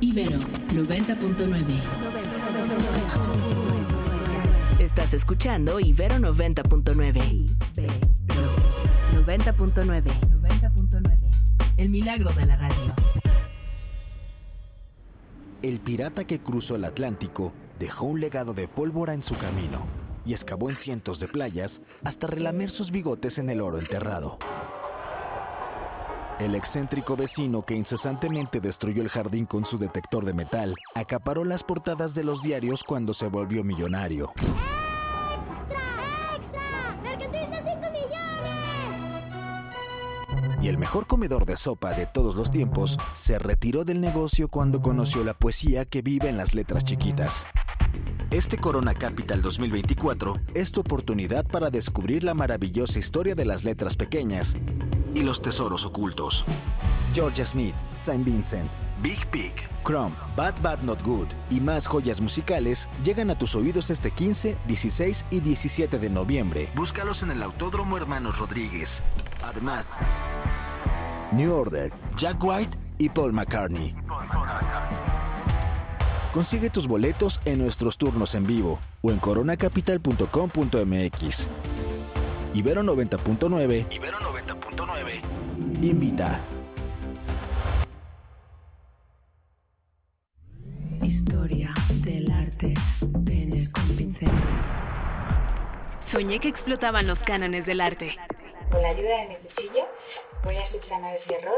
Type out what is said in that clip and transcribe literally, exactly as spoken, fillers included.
Ibero noventa punto nueve. Estás escuchando Ibero noventa punto nueve. Ibero noventa punto nueve. noventa punto nueve. El milagro de la radio. El pirata que cruzó el Atlántico dejó un legado de pólvora en su camino y excavó en cientos de playas hasta relamer sus bigotes en el oro enterrado. El excéntrico vecino que incesantemente destruyó el jardín con su detector de metal acaparó las portadas de los diarios cuando se volvió millonario. ¡Extra! ¡Extra! ¡Mercantilista cinco millones! Y el mejor comedor de sopa de todos los tiempos se retiró del negocio cuando conoció la poesía que vive en las letras chiquitas. Este Corona Capital dos mil veinticuatro es tu oportunidad para descubrir la maravillosa historia de las letras pequeñas y los tesoros ocultos. Georgia Smith, Saint Vincent, Big Pig, Crumb, Bad Bad Not Good y más joyas musicales llegan a tus oídos este quince, dieciséis y diecisiete de noviembre. Búscalos en el Autódromo Hermanos Rodríguez. Además, New Order, Jack White y Paul McCartney. Consigue tus boletos en nuestros turnos en vivo o en corona capital punto com punto m x. Ibero noventa punto nueve. Ibero noventa punto nueve. Invita. Historia del arte. Penes con pincel. Soñé que explotaban los cánones del arte. Con la ayuda de mi cuchillo voy a subsanar ese error